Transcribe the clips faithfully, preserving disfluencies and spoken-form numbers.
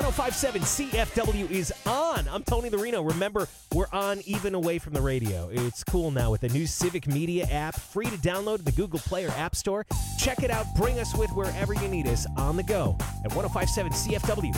oh five point seven C F W is on. I'm Tony Larino. Remember, we're on even away from the radio. It's cool now with the new Civic Media app, free to download at the Google Play or App Store. Check it out. Bring us with wherever you need us on the go at one oh five point seven C F W.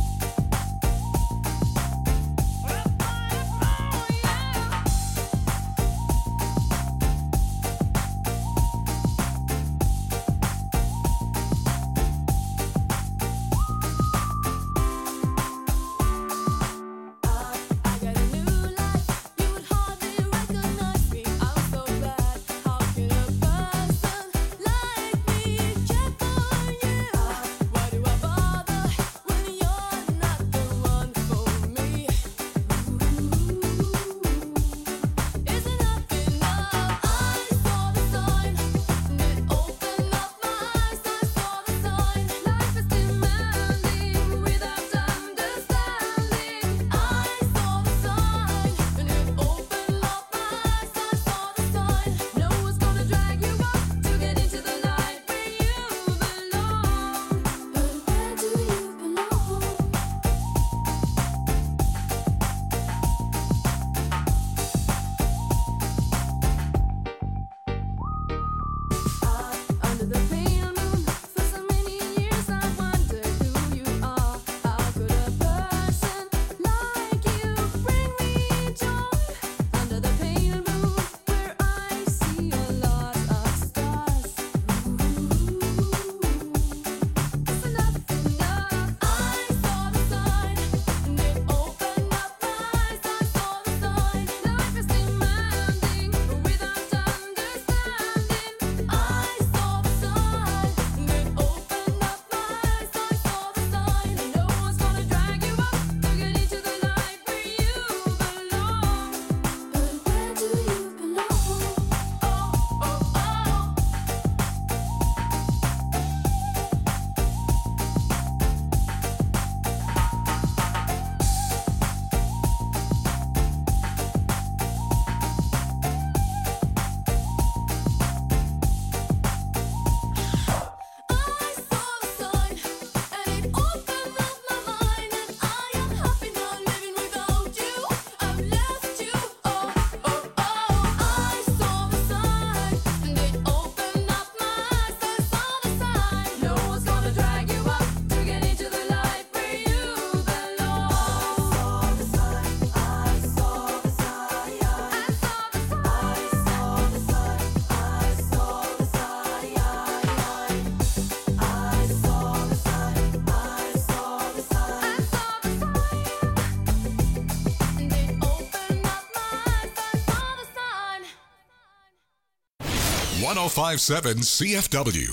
one oh five point seven C F W.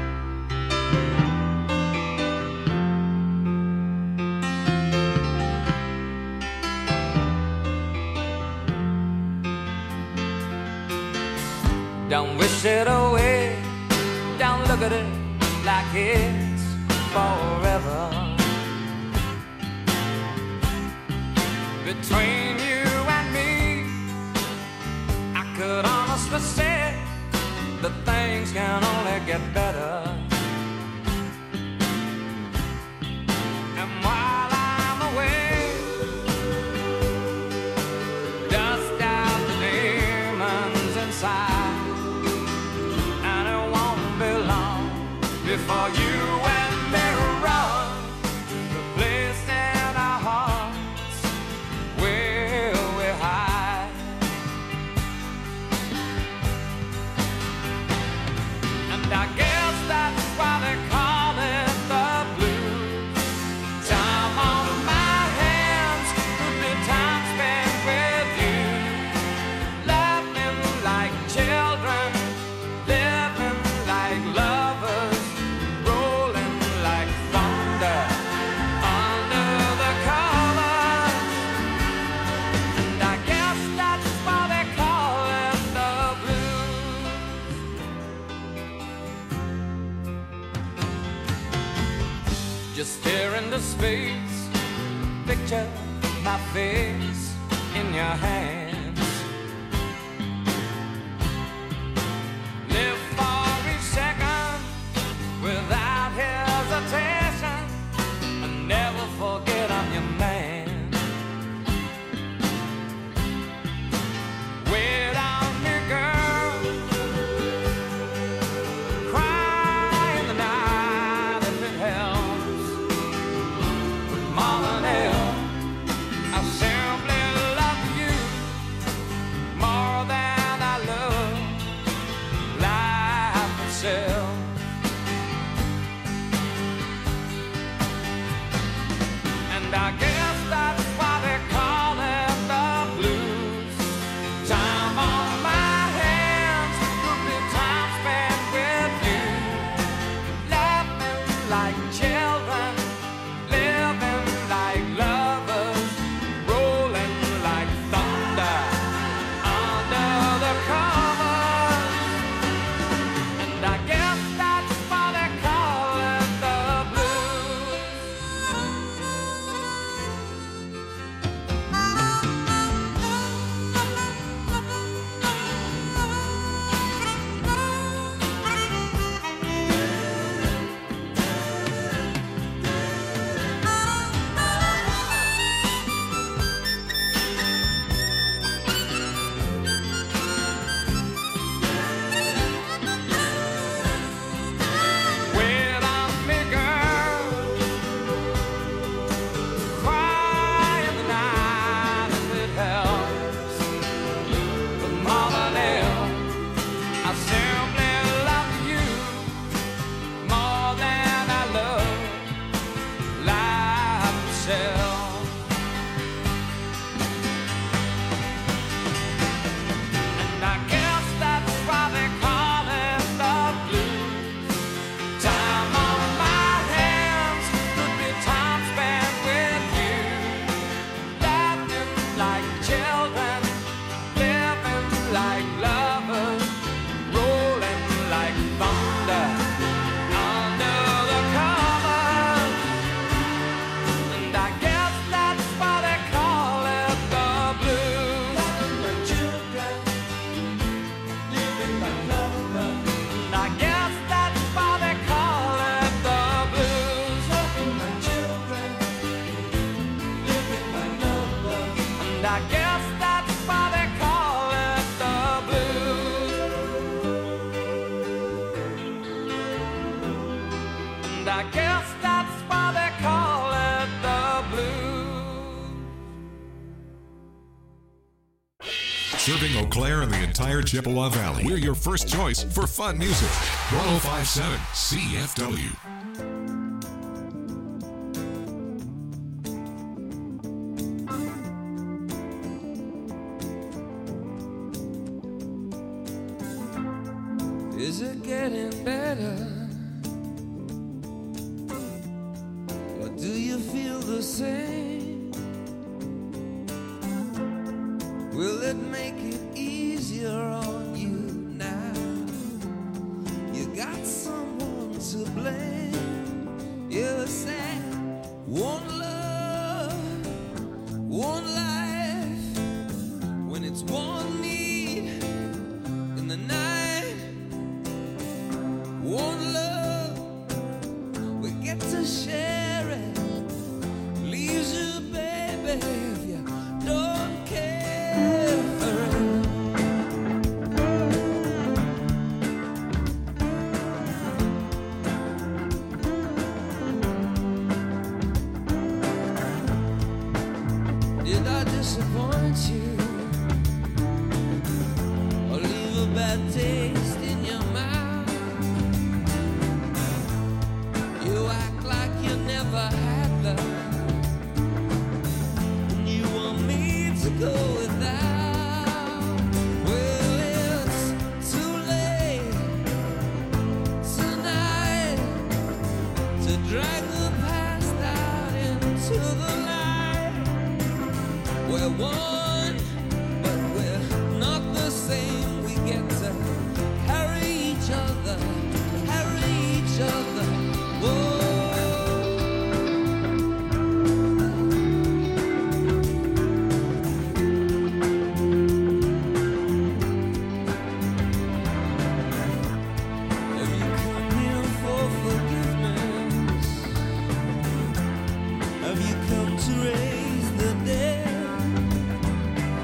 Don't wish it away, don't look at it like it's forever. Between you and me, I could honestly say that things can only get better. And while I'm away, dust out the demons inside, and it won't be long before you and me run the place in our hearts where we hide. And I guess that's why they call it the blues. Time on my hands could be time spent with you, laughing like children, living like lovers, rolling like thunder under the covers. And I guess that's why they call it the blues. Just stare into space, picture my face in your hands. Live for each second without hesitation, and never forget like children, living like lovers, rolling like thunder under the covers. And I guess that's why they call it the blues. Wait on me, girl. Cry in the night if it helps. But more than ever, I simply love you more than I love life itself. And I guess that's why they call it the blues. Time on my hands could be time spent with you, laughing like children, living like lovers, rolling like thunder under the covers. And I guess that's why they call it the blues. Like children, living like lovers. And I guess that's why they call it the blues. Like children, living like lovers. And I guess that's why they call it the blues. And I guess that's why they call it the blues. Serving Eau Claire and the entire Chippewa Valley. We're your first choice for fun music. one oh five point seven C F W. Is it getting better? Or do you feel the same? Will it make it easier on you now? You got someone to blame. You said one love, one life. When it's one need in the night, one love, we get to share it. Leaves you, baby, if you don't care for it. Did I disappoint you or leave a bad taste in your mouth? You act like you never had love, and you want me to go without. Well, it's too late tonight to drag the past out into the light. We're one, but we're not the same. We get to carry each other, carry each other. Whoa. Have you come here for forgiveness? Have you come to raise the dead?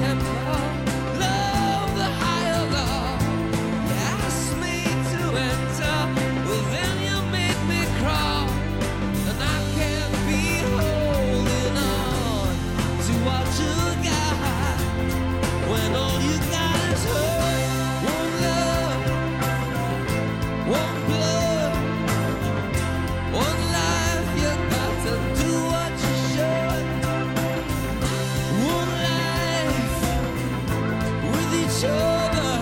temper, love the higher love. You asked me to enter, well then you made me crawl, and I can't be holding on to what you got when all you got is hurt. One love, one blood, one life. You got to do what you should. One life with each other,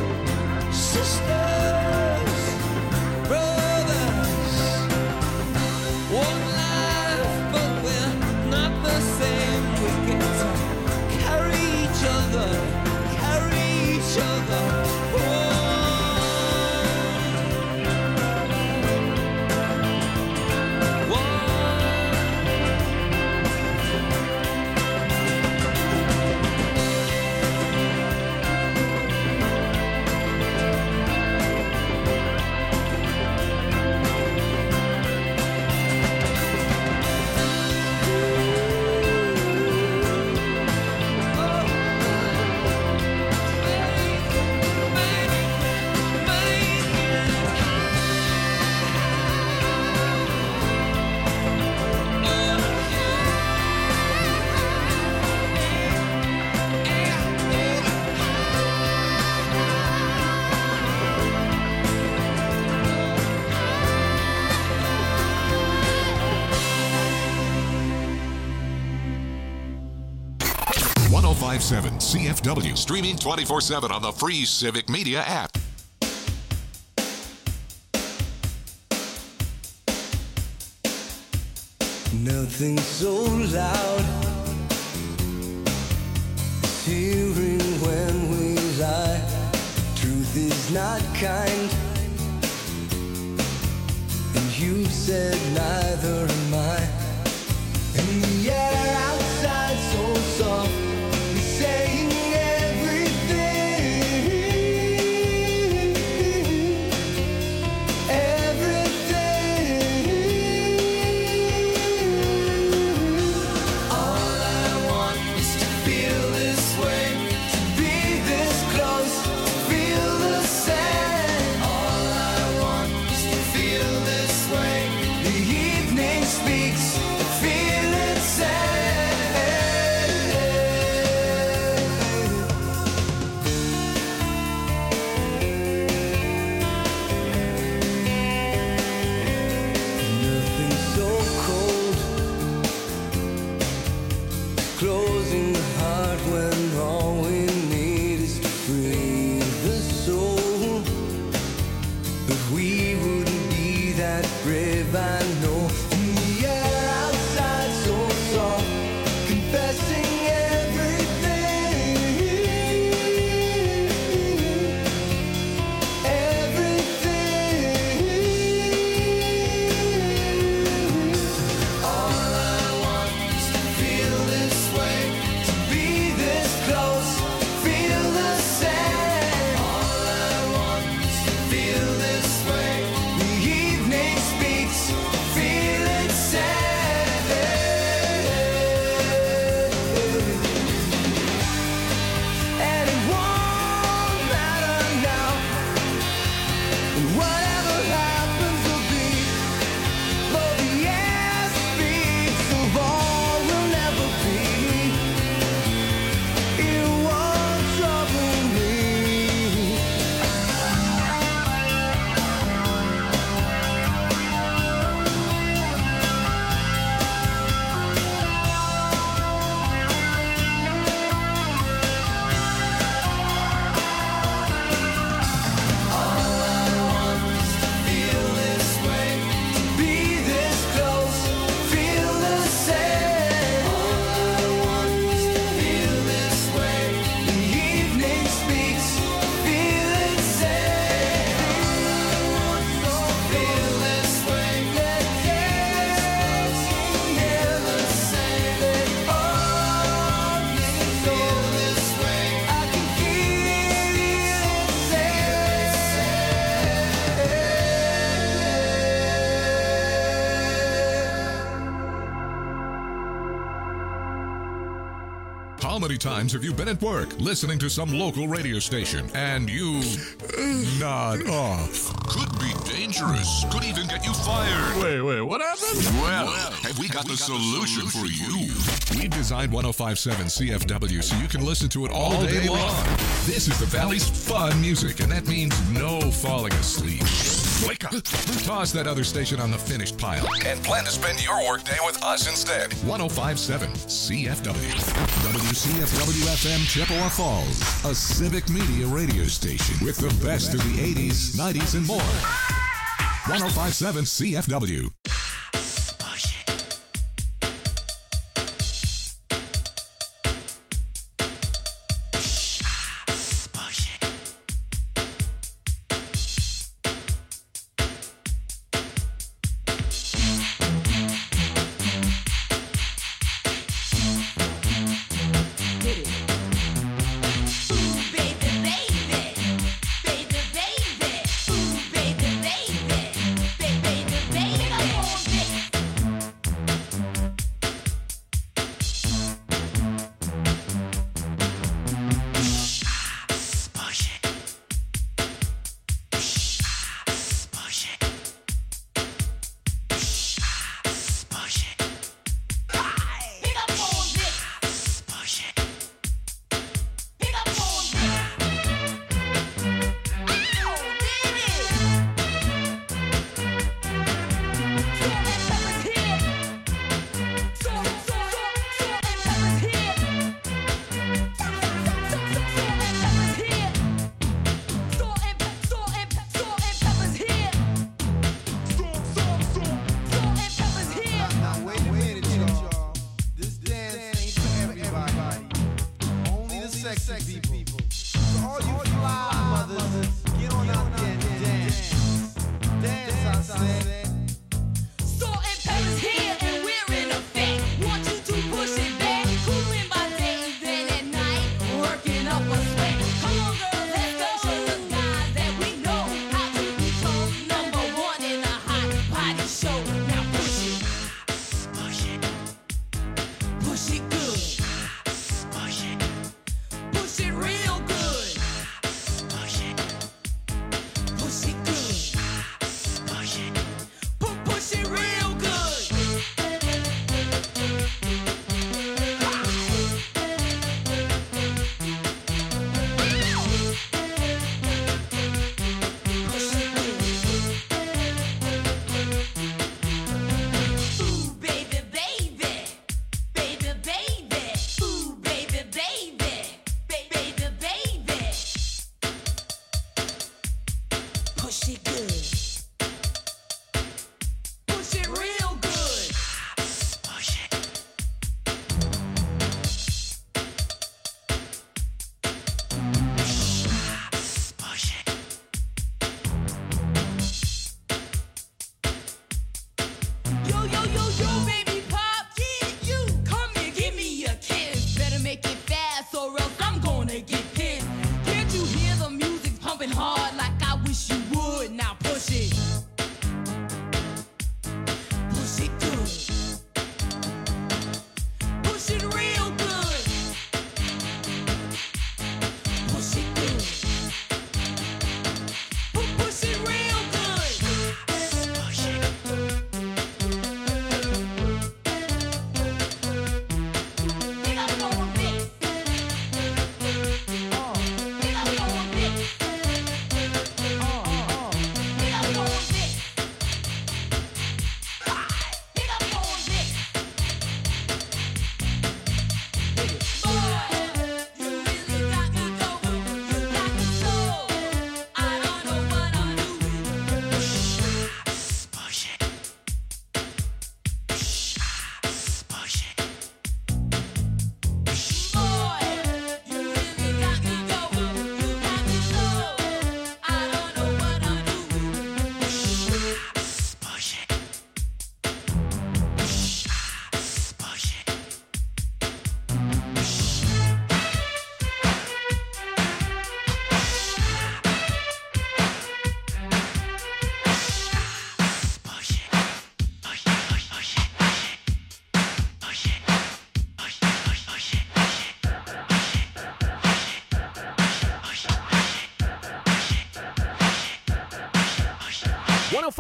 sisters, brothers. One life, but we're not the same. We get to carry each other, carry each other. One, one. one oh five point seven C F W, streaming twenty-four seven on the free Civic Media app. Nothing so loud as hearing when we lie. Truth is not kind, and you said neither am I. And the air outside so soft is saying everything, everything. All I want is to feel this way, to be this close, to feel the same. All I want is to feel this way. The evening's many times have you been at work listening to some local radio station and you nod off? Could be dangerous. Could even get you fired. Wait, wait, what happened? Well, have we got the solution for you? We've designed one oh five point seven C F W so you can listen to it all day long. This is the Valley's fun music, and that means no falling asleep. Wake up. Toss that other station on the finished pile and plan to spend your workday with us instead. one oh five point seven C F W. W C F W F M Chippewa Falls, a civic media radio station with the best of the eighties, nineties, and more. one oh five point seven C F W.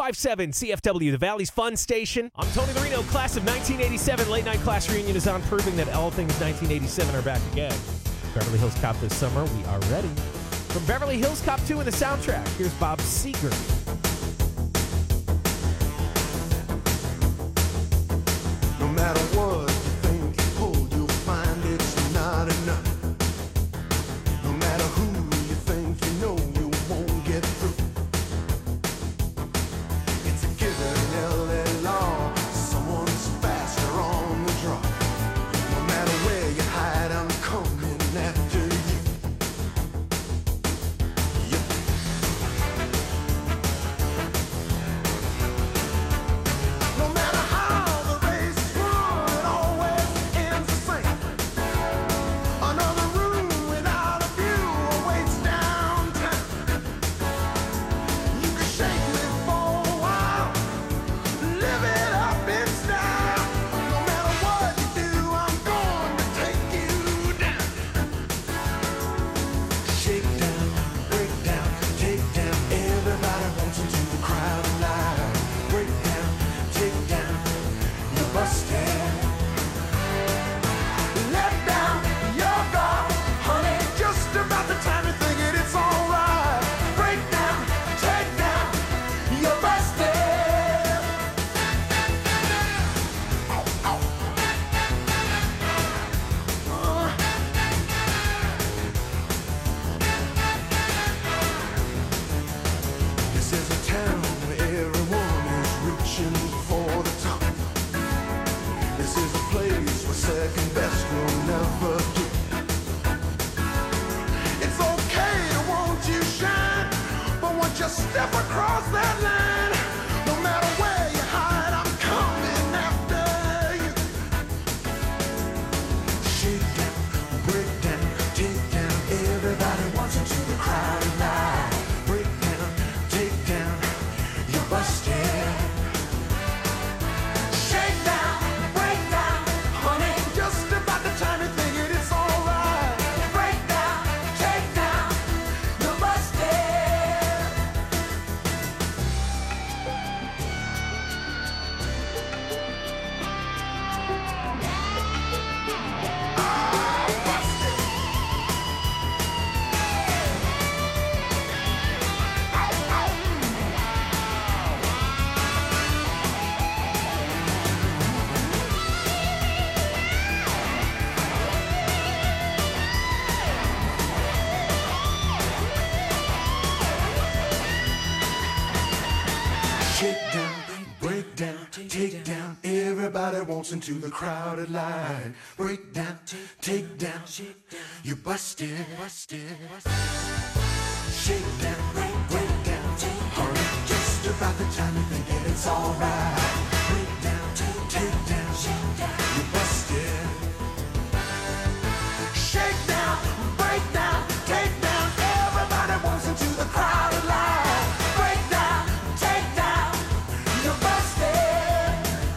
five seven C F W, the Valley's fun station. I'm Tony the Reno, class of nineteen eighty-seven. Late night class reunion is on, proving that all things nineteen eighty-seven are back again. Beverly Hills Cop this summer, we are ready. From Beverly Hills Cop two in the soundtrack, here's Bob Seger. No matter what you think you pull, you'll find it's not enough. No matter who you think you know, you won't get through. It's a given L A law, someone's faster on the draw. No matter where you hide, I'm coming after you. Yep. No matter how the race is run, it always ends the same. Another room without a view awaits downtown. You can shake me for a while, live it up in style. No matter what you do, I'm going to take you down. Shake down, break down, take down. Everybody wants into the crowd alive. Break down, take down, you're busted. Let down your guard, honey. Just about the time you think it, it's alright. Break down, take down, you're busted. Ow, ow. Uh. This is a town where everyone is reaching for the top. This is a place where second best will never do. It's okay to want you shine, but once you step across that line, no matter where you hide, I'm coming after you. Shake down, break down, take down. Everybody wants into the crowd alive. Break down, take down, you're busted. Shake down, break down, honey. Just about the time you think it, it's alright. Break down, take down, you're busted. Oh, busted. Ow, ow. Shake down, break down, take down. Everybody wants into the crowded line. Break down, take down, you busted, busted. Shake down, break, break down, hurry. Just about the time you think that it's alright. Break down, take down, you busted. Shake down, break down, take down. Everybody wants into the crowded line. Break down, take down, you're busted.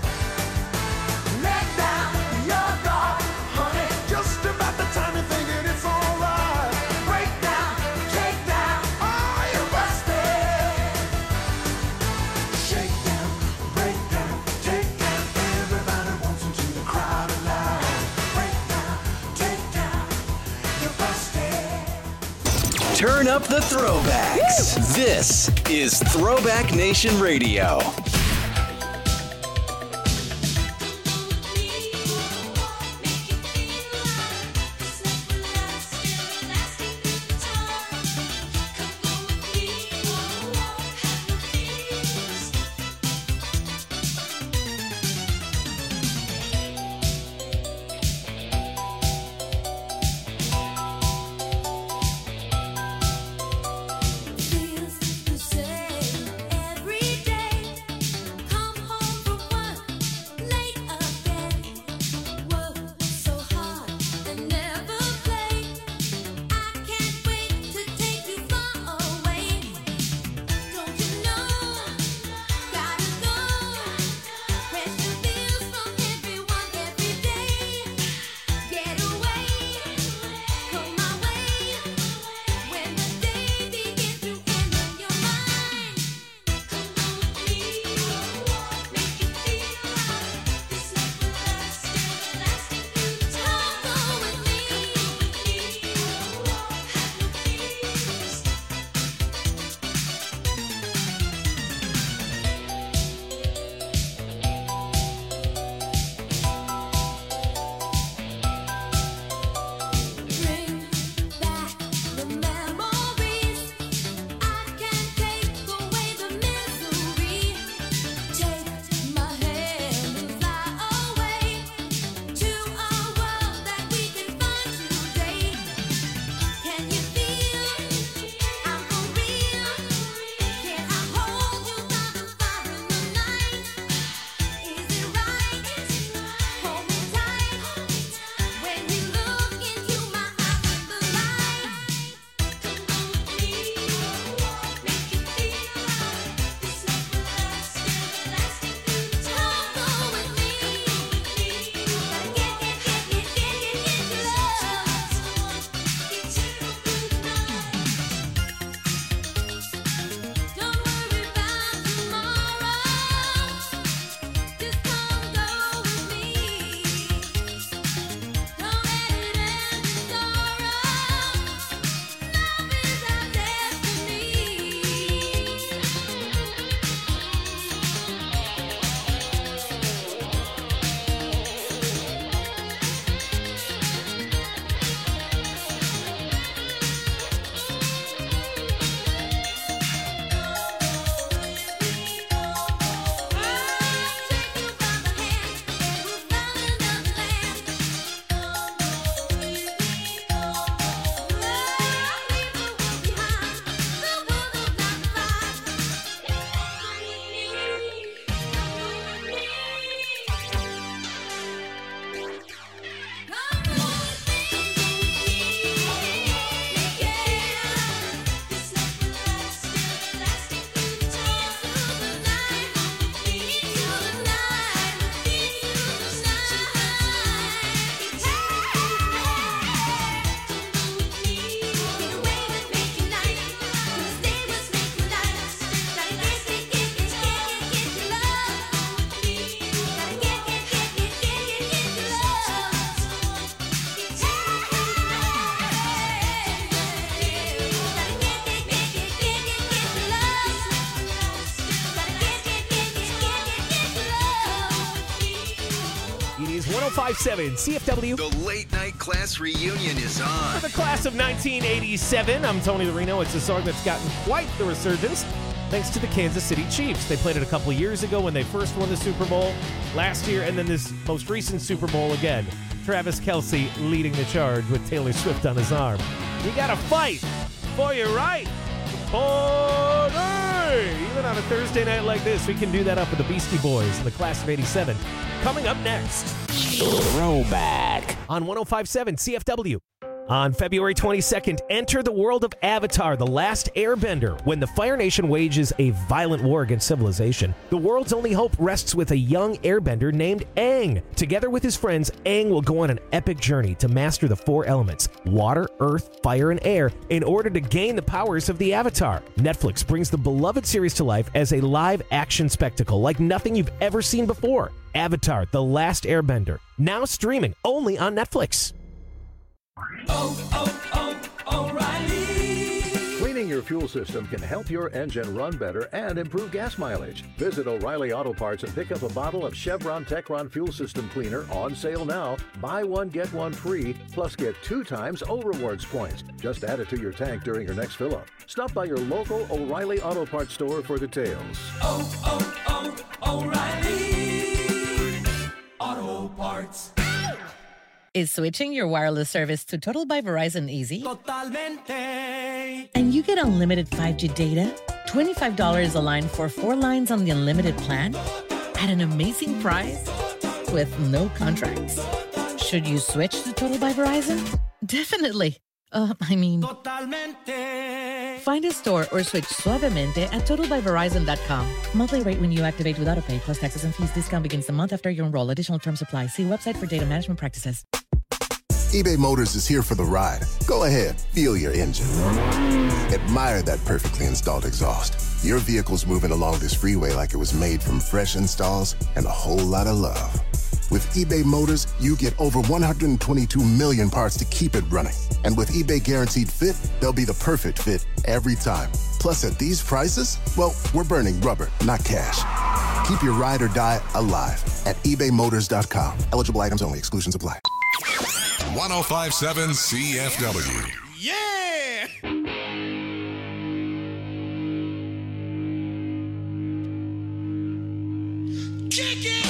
Let down your guard, honey. Just about the time you think it, it's alright. Break down, take down, oh, you're busted. Shake down, break down, take down. Everybody wants into the crowd alive. Break down, take down, you're busted. Turn up the throwbacks. This is Throwback Nation Radio. Feels the same every day. oh five seven C F W. The late night class reunion is on. For the class of nineteen eighty-seven, I'm Tony the Reno. It's a song that's gotten quite the resurgence thanks to the Kansas City Chiefs. They played it a couple of years ago when they first won the Super Bowl last year, and then this most recent Super Bowl again. Travis Kelce leading the charge with Taylor Swift on his arm. You gotta fight for your right to party. Even on a Thursday night like this, we can do that up with the Beastie Boys in the class of eighty-seven. Coming up next, Throwback on one oh five seven C F W. On February twenty-second, enter the world of Avatar, The Last Airbender. When the Fire Nation wages a violent war against civilization, the world's only hope rests with a young airbender named Aang. Together with his friends, Aang will go on an epic journey to master the four elements, water, earth, fire, and air, in order to gain the powers of the Avatar. Netflix brings the beloved series to life as a live-action spectacle like nothing you've ever seen before. Avatar, The Last Airbender, now streaming only on Netflix. Oh, oh, oh, O'Reilly. Cleaning your fuel system can help your engine run better and improve gas mileage. Visit O'Reilly Auto Parts and pick up a bottle of Chevron Techron Fuel System Cleaner on sale now. Buy one, get one free, plus get two times O Rewards points. Just add it to your tank during your next fill-up. Stop by your local O'Reilly Auto Parts store for details. Oh, oh, oh, O'Reilly. Auto Parts. Is switching your wireless service to Total by Verizon easy? Totalmente. And you get unlimited five G data, twenty-five dollars a line for four lines on the unlimited plan, at an amazing price, with no contracts. Should you switch to Total by Verizon? Definitely. Uh, I mean... Totalmente. Find a store or switch suavemente at total by verizon dot com. Monthly rate when you activate without a pay, plus taxes and fees. Discount begins the month after you enroll. Additional terms apply. See website for data management practices. eBay Motors is here for the ride. Go ahead, feel your engine. Admire that perfectly installed exhaust. Your vehicle's moving along this freeway like it was made from fresh installs and a whole lot of love. With eBay Motors, you get over one hundred twenty-two million parts to keep it running. And with eBay Guaranteed Fit, they'll be the perfect fit every time. Plus, at these prices, well, we're burning rubber, not cash. Keep your ride or die alive at ebay motors dot com. Eligible items only. Exclusions apply. one oh five seven C F W. Yeah! Kick it!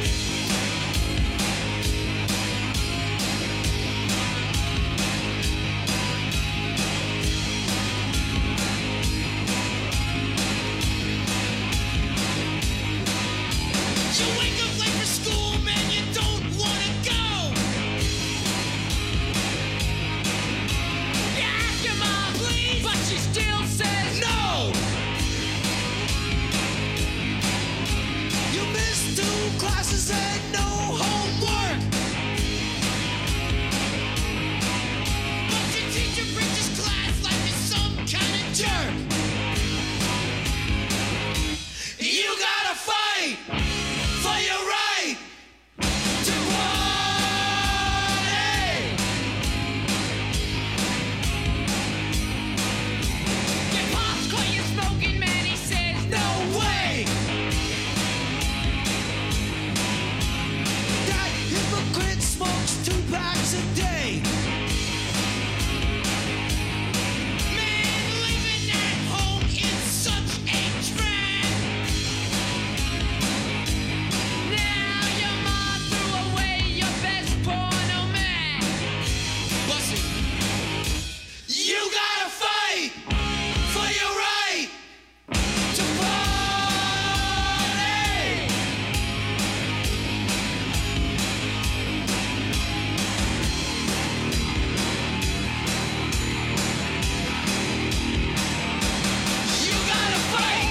Classes and no homework. But your teacher preaches class like it's some kind of jerk. You gotta fight for your right to party. Your pop's caught you smoking, man. He says no way. Hypocrite smokes two packs a day. Man, living at home is such a trend. Now your mom threw away your best porno man. Listen, you gotta fight for your right to party. You gotta fight.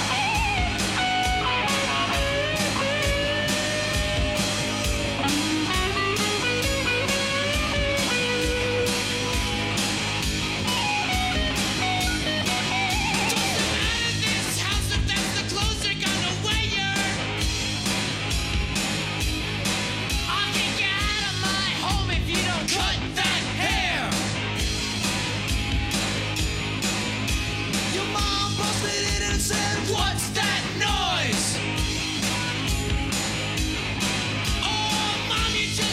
Toss them out of this house if that's the clothes they're gonna wear. I'll kick you out of my home if you don't cut that hair. Your mom busted in and said, "What's that noise?" Oh, mom, you just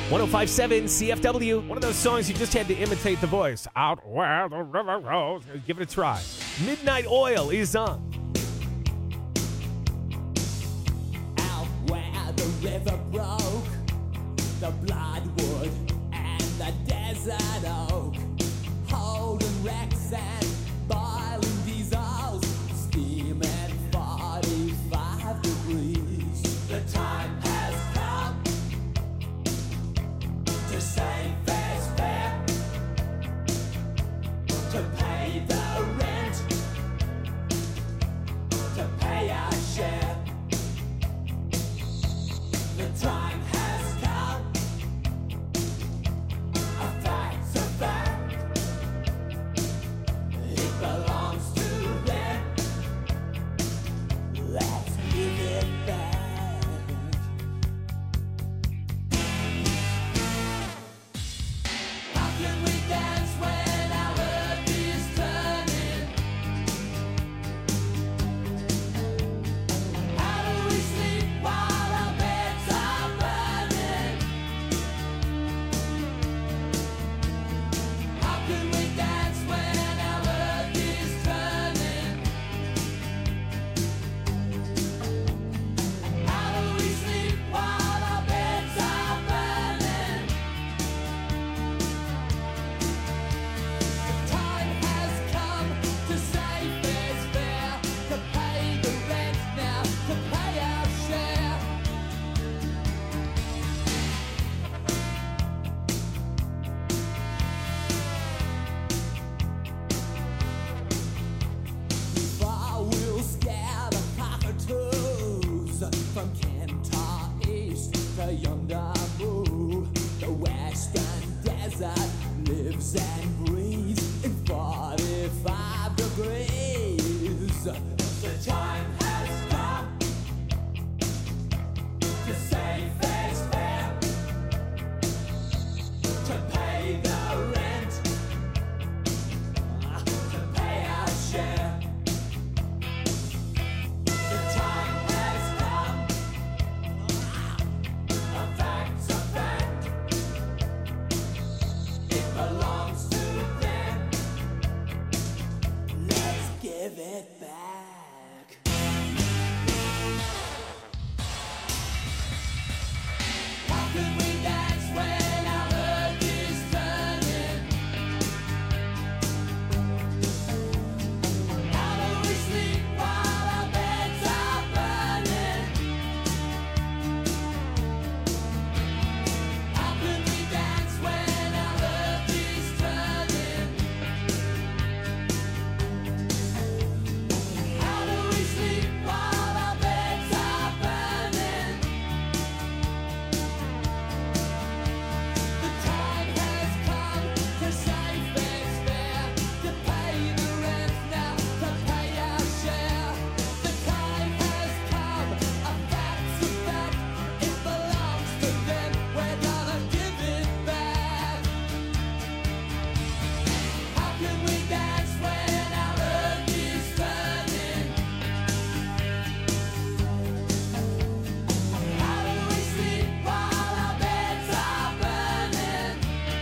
one oh five point seven C F W. One of those songs you just had to imitate the voice. Out where the river goes. Give it a try. Midnight Oil is on. Out where the river broke, the bloodwood and the desert oak, holding wrecks and boiling diesels, steaming forty-five degrees. The time has come to save fair's fair, to pay the rent, to pay our share. The time has come, a fact's a fact, it belongs to them, let's give it back. How can we dance when our earth is turning? How do we sleep while our beds are burning? How can we dance when our earth is turning? How do we sleep while our beds are burning? The time has come to save fair's fair, to pay the rent now, to pay our share. Far we'll scare the cockatoos from Kentar East to yonder Moo. The western desert lives and breathes in forty-five degrees. The time has come to save fair's fair, to pay the rent, to pay our share. The time has come, a fact's a fact, it belongs to them, let's give it back. How can we dance when our earth is turning? How do we sleep while our beds are burning? How can we dance when our earth is turning? How do we sleep while our beds are burning? The time has come to save fair's fair, to pay the rent now, to pay our share. The time has come, a fact's a fact, it belongs to them, we're gonna give it back. How can we dance when our earth is turning? How do we sleep while our beds are burning?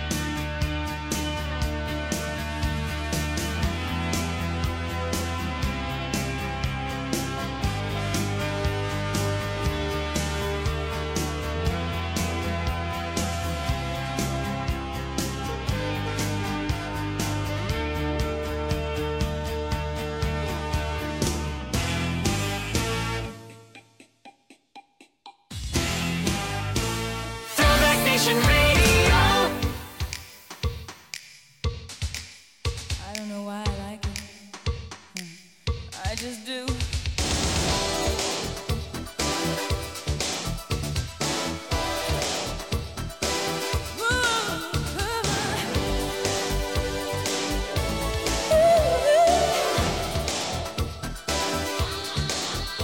Throwback Nation Radio. I don't know why I like it. I just do.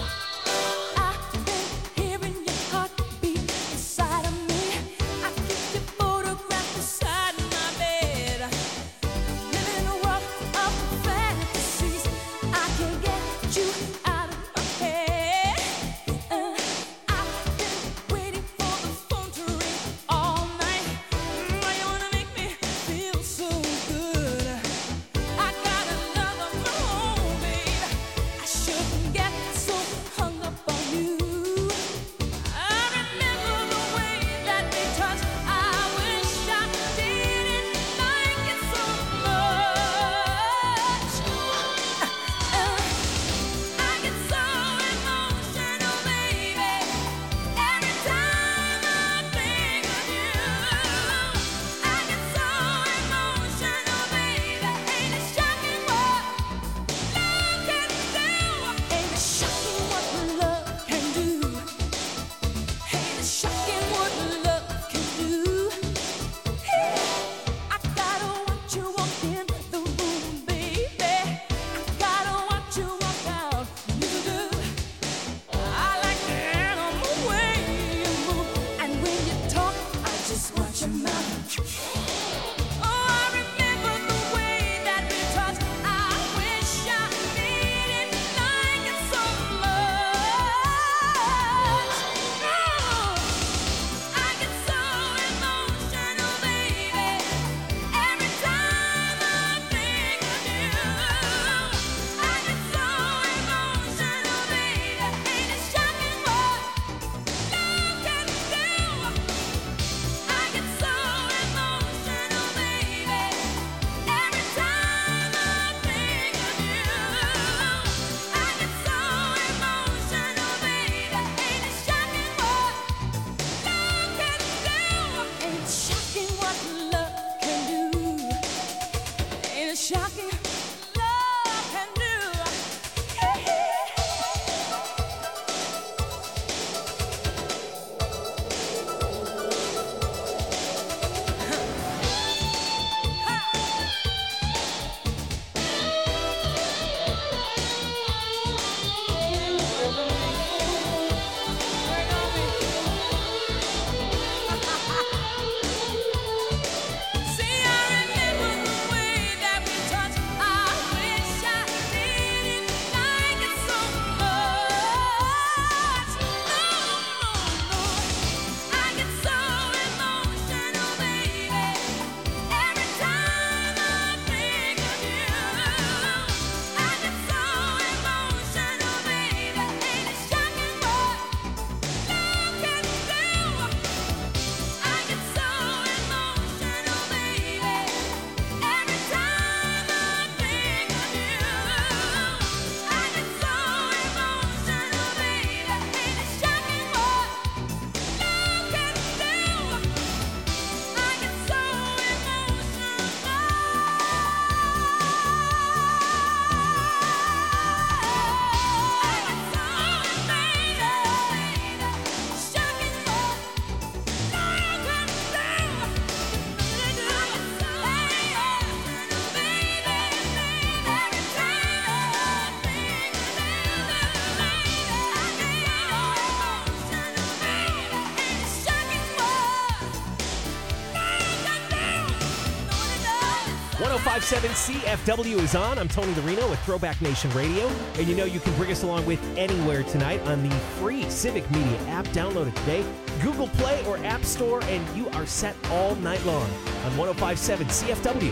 I've been hearing your heartbeat inside of me. I keep ten fifty-seven C F W is on. I'm Tony Larino with Throwback Nation Radio. And you know you can bring us along with anywhere tonight on the free Civic Media app. Download it today. Google Play or App Store, and you are set all night long on ten fifty-seven C F W.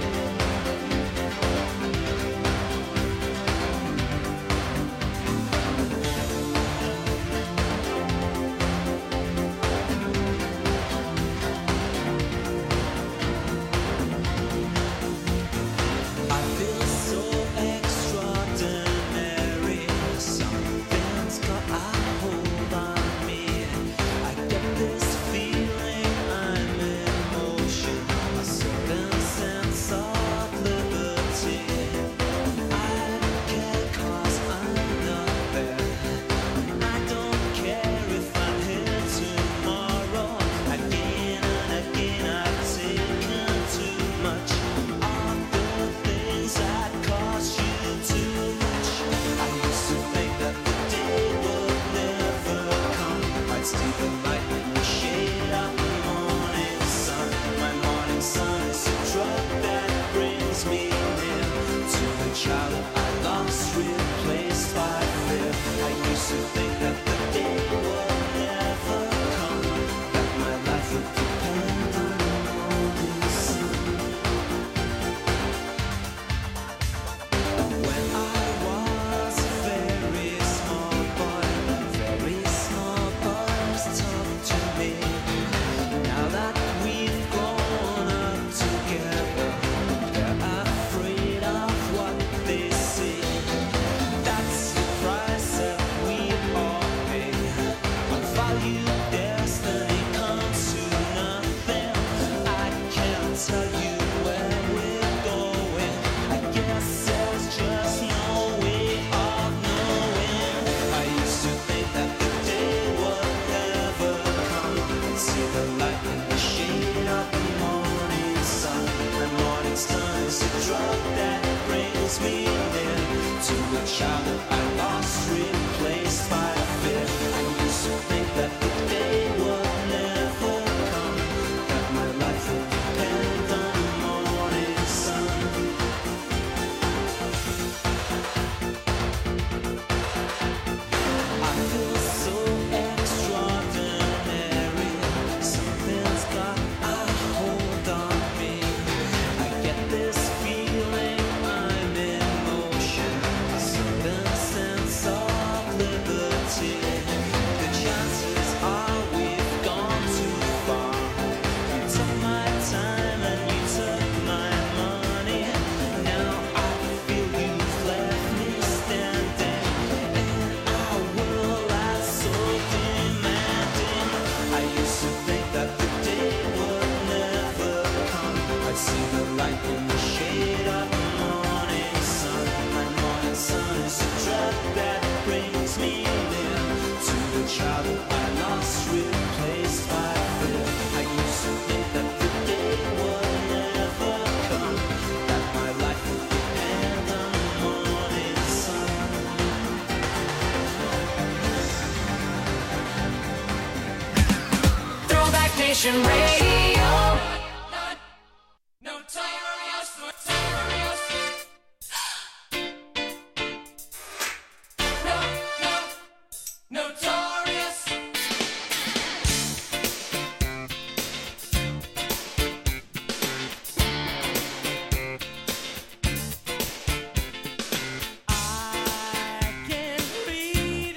Nation Radio.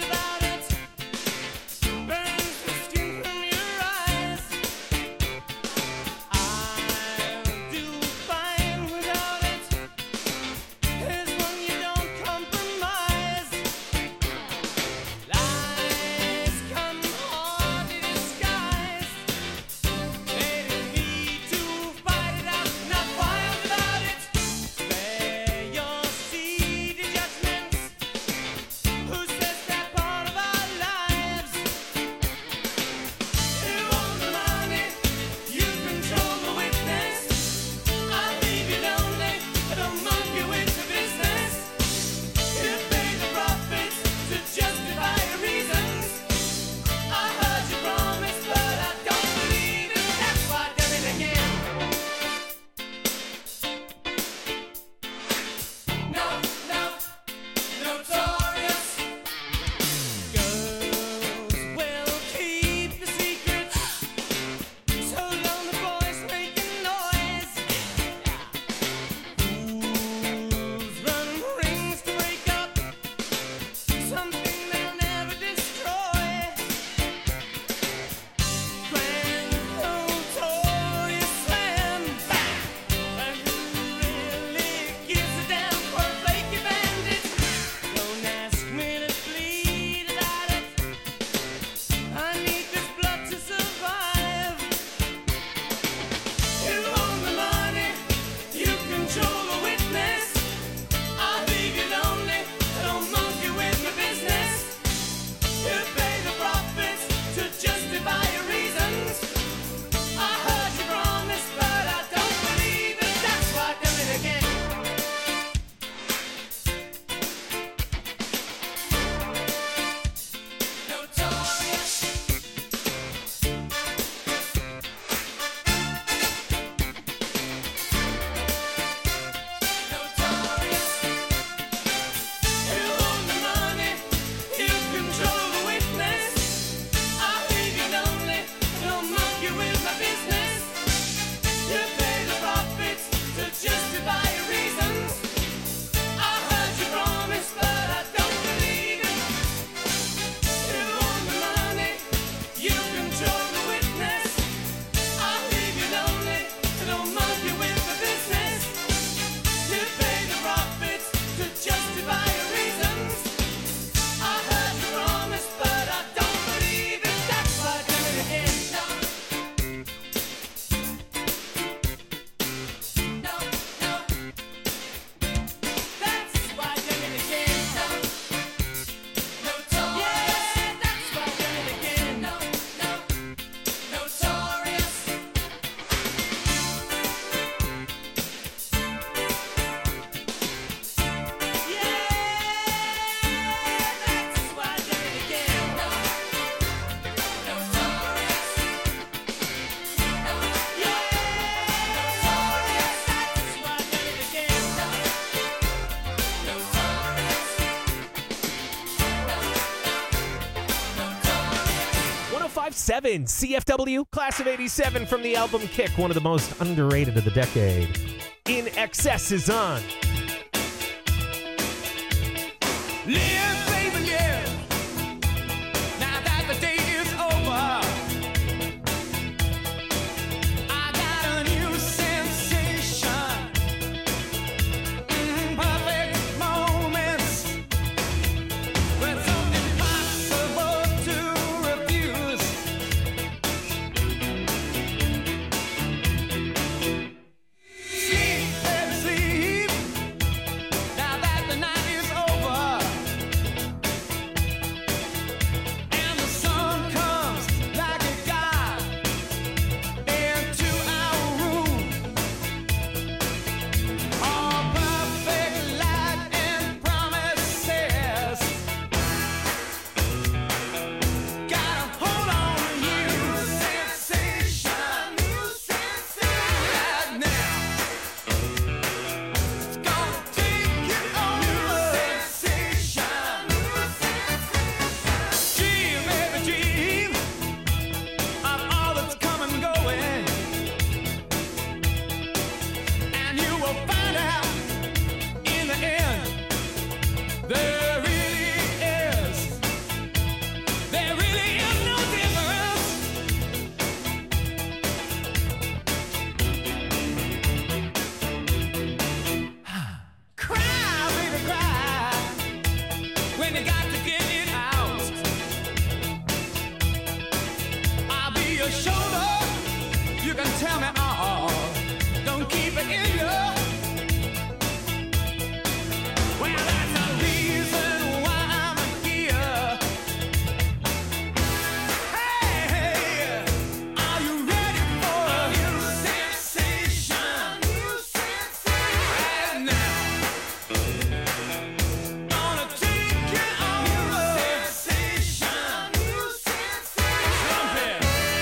Burns the skin from your eyes. five seven C F W, class of eighty-seven from the album Kick, one of the most underrated of the decade. In Excess is on. Live, baby, live. Now that the day is over, I got a new sensation. Mm, perfect moments when something impossible to refuse. Sleep, baby, sleep. Now that the night is over. And the sun comes like a god into our room. All perfect light and promises. Gotta hold on to you. Sensation, new sensation. Right now, it's gonna take you over. Sensation, dream, baby, dream of all that's come and going, and you will find out in the end there really is, there really is no difference. Cry, baby, cry when you got to get it out. I'll be your shoulder. You can tell me all. Don't keep it in you. Well, that's the reason why I'm here. Hey, hey, are you ready for a new sensation? New sensation. Right now, gonna take you over. Sensation. New sensation. Trumpet.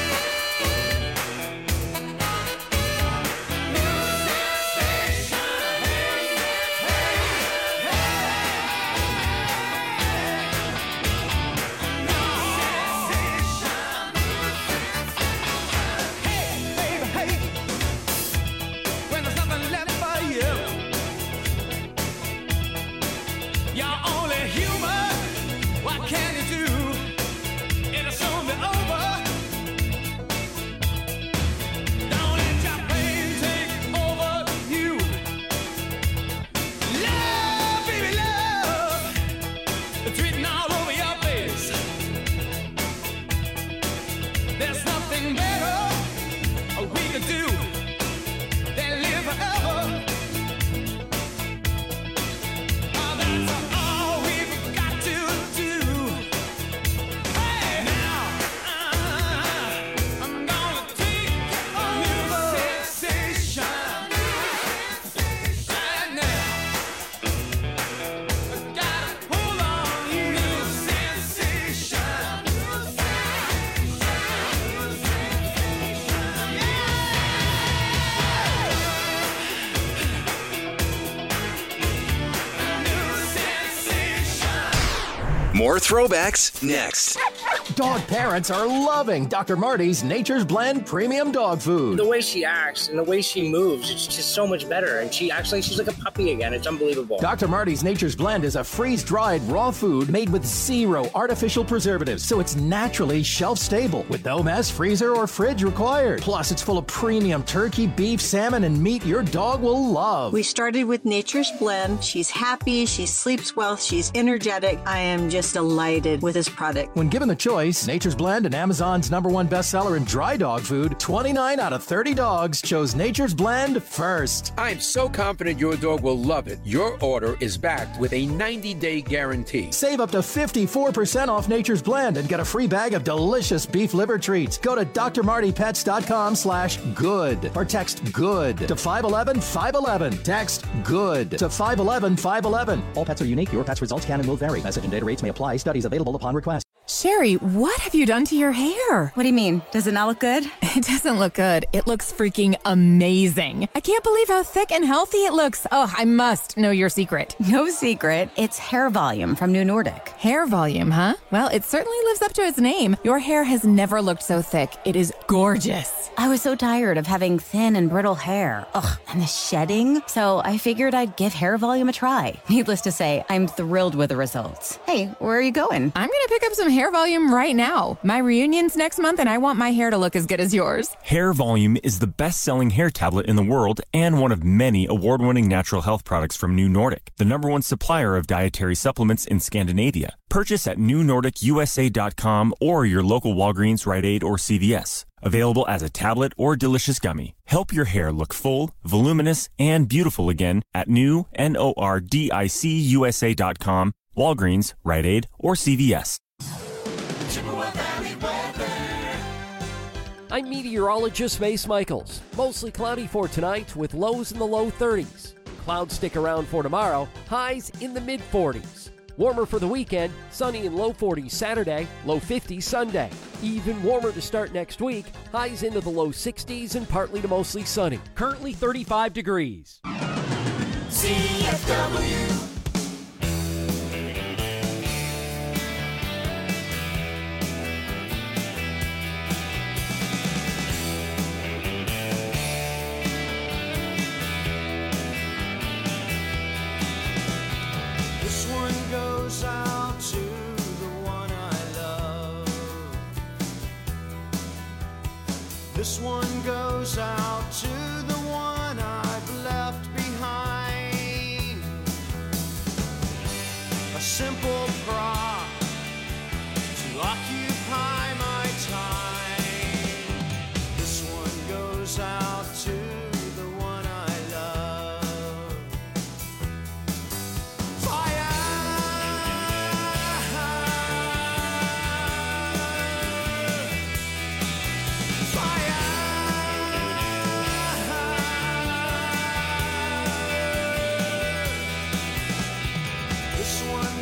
Hey, baby, hey. When there's nothing left for you, you're only human. What can you do? It'll soon be over. Don't let your pain take over you. Love, baby, love. It's written all over your face. There's nothing better we could do than live forever. Oh, that's all we've got to do. Hey, now, uh, I'm gonna take you over. Sensation. Right now. Gotta hold on, you new sensation. More throwbacks next. Dog parents are loving Doctor Marty's Nature's Blend Premium Dog Food. The way she acts and the way she moves, it's just so much better. And she actually, she's like a puppy again. It's unbelievable. Doctor Marty's Nature's Blend is a freeze-dried raw food made with zero artificial preservatives, so it's naturally shelf-stable with no mess, freezer, or fridge required. Plus, it's full of premium turkey, beef, salmon, and meat your dog will love. We started with Nature's Blend. She's happy, she sleeps well, she's energetic. I am just delighted with this product. When given the choice, Nature's Blend and Amazon's number one bestseller in dry dog food, twenty-nine out of thirty dogs chose Nature's Blend first. I'm so confident your dog will love it. Your order is backed with a ninety-day guarantee. Save up to fifty-four percent off Nature's Blend and get a free bag of delicious beef liver treats. Go to drmartypets.com slash good or text good to five one one five one one. Text good to five one one five one one. All pets are unique. Your pet's results can and will vary. Message and data rates may apply. Studies available upon request. Sherry, what have you done to your hair? What do you mean? Does it not look good? It doesn't look good. It looks freaking amazing. I can't believe how thick and healthy it looks. Oh, I must know your secret. No secret. It's hair volume from New Nordic. Hair volume, huh? Well, it certainly lives up to its name. Your hair has never looked so thick. It is gorgeous. I was so tired of having thin and brittle hair. Ugh, and the shedding. So I figured I'd give hair volume a try. Needless to say, I'm thrilled with the results. Hey, where are you going? I'm going to pick up some hair volume right now. My reunion's next month and I want my hair to look as good as yours. Hair Volume is the best-selling hair tablet in the world and one of many award-winning natural health products from New Nordic, the number one supplier of dietary supplements in Scandinavia. Purchase at new nordic u s a dot com or your local Walgreens, Rite Aid, or C V S. Available as a tablet or delicious gummy. Help your hair look full, voluminous, and beautiful again at new nordic u s a dot com, Walgreens, Rite Aid, or C V S. I'm meteorologist Mace Michaels. Mostly cloudy for tonight with lows in the low thirties. Clouds stick around for tomorrow, highs in the mid forties. Warmer for the weekend, sunny in low forties Saturday, low fifties Sunday. Even warmer to start next week, highs into the low sixties and partly to mostly sunny. Currently thirty-five degrees. C F W. This one goes out to the one I love. This one goes out to the one I've left behind. A simple prop to occupy my time. This one goes out